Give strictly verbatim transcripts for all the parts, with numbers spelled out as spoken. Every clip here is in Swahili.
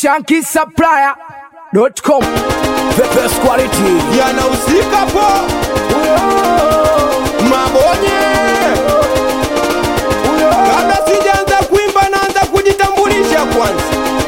Shanky Supplier dot com. The best quality yanahusika po Mabonye. Kabla sijaanza kuimba naanza kujitambulisha kwanza.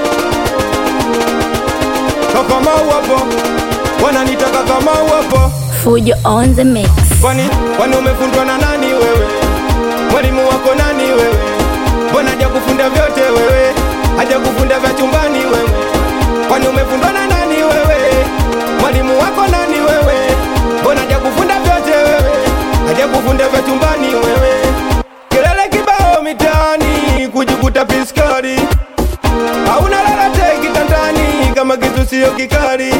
Kaka Mauwapo, wananitaka kaka Mauwapo. Fujo on the mix. Kwani, kwani umefundwa na nani wewe? Mwalimu wako nani wewe? Mbona haja kufunda vyote wewe? Haja kufunda vya chumbani wewe? Kwani umefundwa na nani wewe? Mwalimu wako nani wewe? Mbona haja kufunda vyote wewe? Haja kufunda vya chumbani wewe? Kelele kibao mitaani kujikuta piskari. Hauna lolote kitandani kama kitu sio kikali.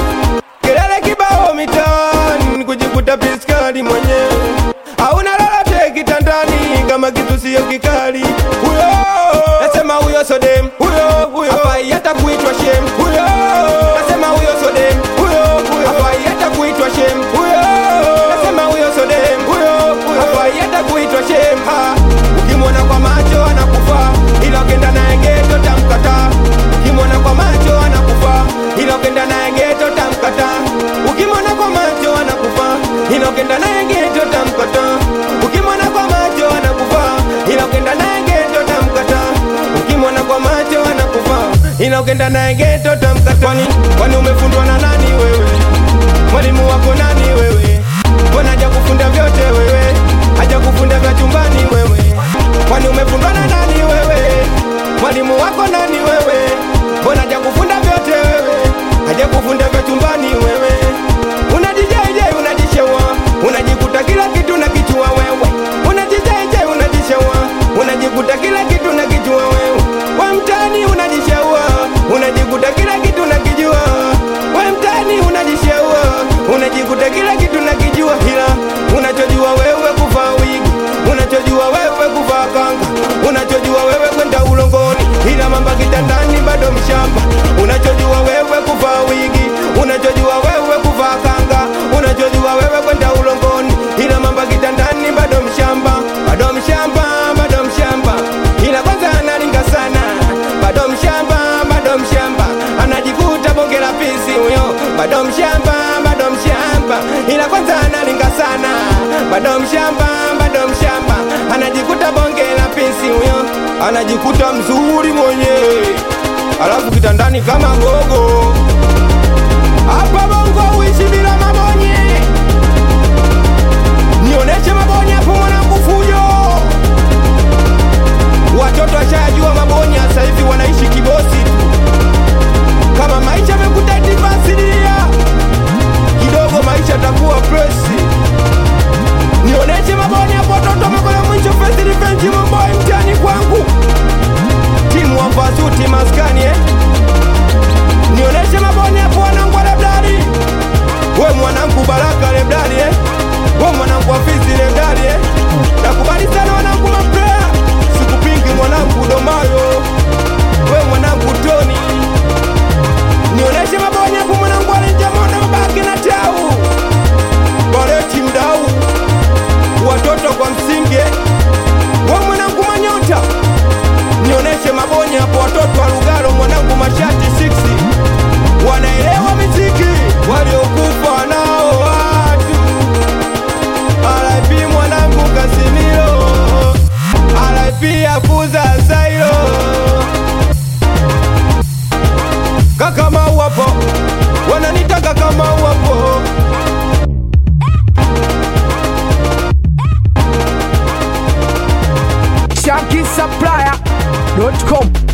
Kelele kibao mitaani kujikuta piskari mwenyewe. Hauna lolote kitandani kama kitu sio kikali. Huyo nasema huyo so dem, huyo huyo hafai hata kuitwa shem. Huyo nasema huyo so dem, huyo huyo hafai hata kuitwa shem. Huyo nasema huyo so dem, huyo huyo hafai hata kuitwa shem. Ha, ukimwona kwa macho anakufa, ila ukenda naye geto tamkataa. Ukimwona kwa macho anakufa, ila ukenda naye geto tamkataa. Ukimwona kwa macho anakufa, ila ukenda naye geto tamkataa. Ukimwona kwa macho anakufa, ila ukenda naye geto tamkataa. Ukimwona kwa macho anakufa, ila ukenda naye geto tamkataa. Kwani, kwani umefundwa na nani wewe? Mwalimu wako nani wewe? Mbona haja kufunda vyote wewe? Haja kufunda vya chumbani wewe? Kwani umefundwa na nani wewe? Mwalimu wako nani wewe? Mbona haja kufunda vyote wewe? Haja kufunda vya chumbani wewe? Unajijeje unajishewa, unajikuta kila kitu na kichua wewe. Unajijeje unajishewa, unajikuta kila kitu na kichua wewe. Wa mtani unajishewa, unajikuta kila kitu na kijua. Wa mtani unajishewa, unajikuta kila kitu na kijua. Hila unachojua wewe kuvaa wigi, unachojua wewe kuvaa kanga, unachojua wewe kwenda ulongoni, ila mamba kitandani bado mshamba. Unachojua wewe kuvaa wigi, unachojua wewe kuvaa kanga, unachojua wewe kwenda ulongoni, ila mamba kitandani bado mshamba. Bado mshamba, bado mshamba, ila kwanza analinga sana. Bado mshamba, bado mshamba, anajikuta bonge la pisi huyo. Bado mshamba, bado mshamba, ila kwanza analinga sana. Bado mshamba, bado mshamba, anajikuta bonge la pisi huyo. Anajikuta mzuri mwenyewe, alafu kitandani kama gogo. Hapa bongo uishi bila mabonye. Nioneshe mabonye hapo mwanangu Fujo. Watoto washajua mabonye sasa hivi wanaishi kibosi tu. Kama maisha yamekutati basilia, kidogo maisha takuwa presi. Nioneshe mabonye hapo watoto makola mwisho face revenge mboy mtani kwangu. Timu wa Fasuti maskani eh. Nioneshe mabonye hapo wanangu wa Lebdari. We mwanangu Baraka Lebdari eh. We mwanangu Afizi Lebdari eh. Nakubali sana wanangu maplaya. Sikupingi mwanangu Domayo. We mwanangu Tony. Nioneshe mabonye hapo mwanangu Alenjamona mabaki na tau. Bareti mdau. Watoto kwa msingi eh. We mwanangu Manyota. Nioneshe mabonye hapo watoto wa Lugalo mwanangu Mashati six. Wanaelewa miziki waliokufa nao watu. R I P mwanangu Kasimiro, R I P Afuza Zairo. Kaka Mauwapo, wananitaka kaka Mauwapo. Shanky Supplier dot com.